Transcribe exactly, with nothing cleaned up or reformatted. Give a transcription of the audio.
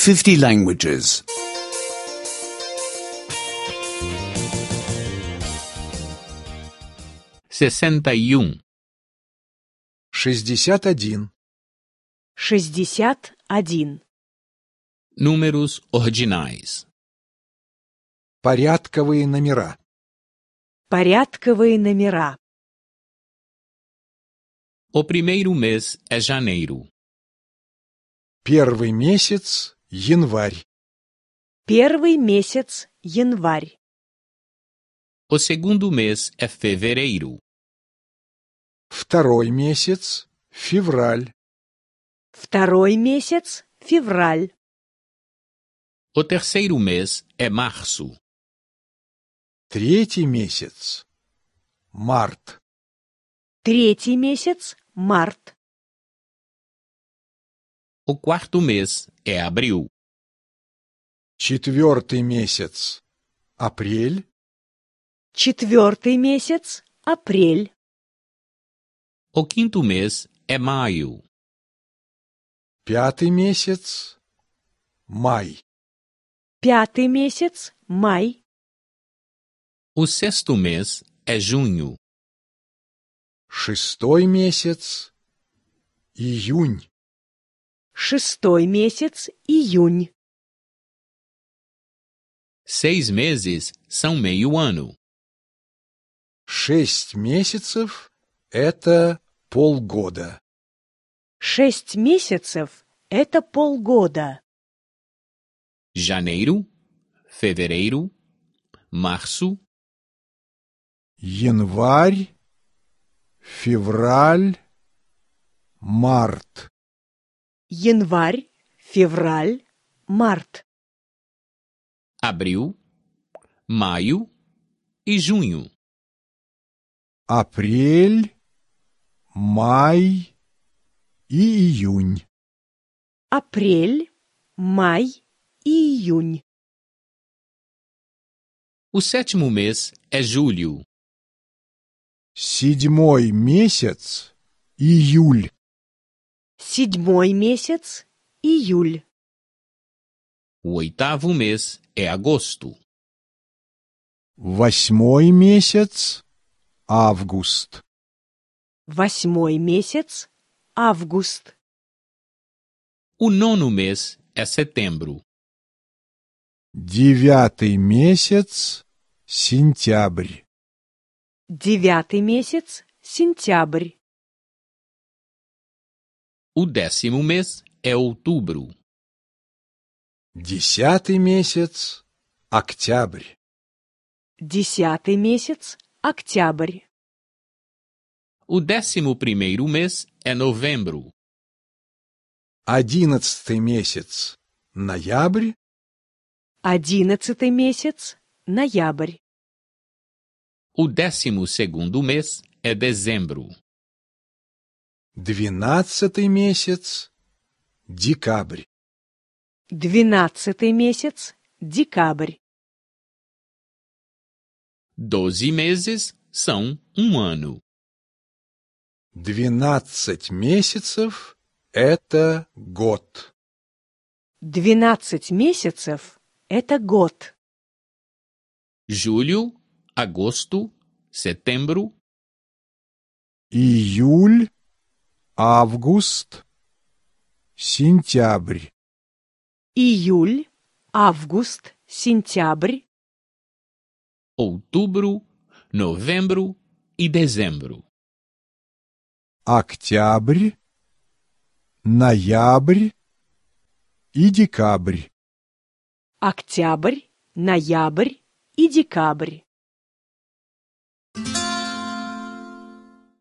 fifty languages. sessenta e um, шестьдесят один. шестьдесят один. números ordinais. Порядковые номера. Порядковые номера. O primeiro mês é janeiro. Первый месяц – январь. Первый месяц – январь. O segundo mês é fevereiro. Второй месяц – февраль. Второй месяц – февраль. O terceiro mês é março. Третий месяц – март. Третий месяц – март. O quarto mês é abril. Четвертый месяц – апрель. Четвертый месяц – апрель. O quinto mês é maio. Пятый месяц – май. Пятый месяц – май. O sexto mês é junho. Шестой месяц – июнь. Шестой месяц – июнь. Seis meses são meio ano. Шесть месяцев – это полгода. Шесть месяцев – это полгода. Janeiro, fevereiro, março, Январь, февраль, март. Январь, февраль, март. abril, maio e junho. Апрель, май и июнь. Апрель, май и июнь. O sétimo mês é julho. Седьмой месяц – июль. Седьмой месяц – июль. O oitavo mês é agosto. Восьмой месяц – август. Восьмой месяц – август. O nono mês é setembro. Девятый месяц – сентябрь. Девятый месяц – сентябрь. O décimo mês é outubro. Десятый месяц – октябрь. Десятый месяц – октябрь. O décimo primeiro mês é novembro. Одиннадцатый месяц – ноябрь. Одиннадцатый месяц – ноябрь. O décimo segundo mês é dezembro. Двенадцатый месяц – декабрь. Двенадцатый месяц – декабрь. Doze meses são um ano. Двенадцать месяцев – это год. Двенадцать месяцев – это год. Julho, agosto, setembro, Июль, август, сентябрь. Июль, август, сентябрь. outubro, novembro e dezembro. Октябрь, ноябрь и декабрь. Октябрь, ноябрь и декабрь.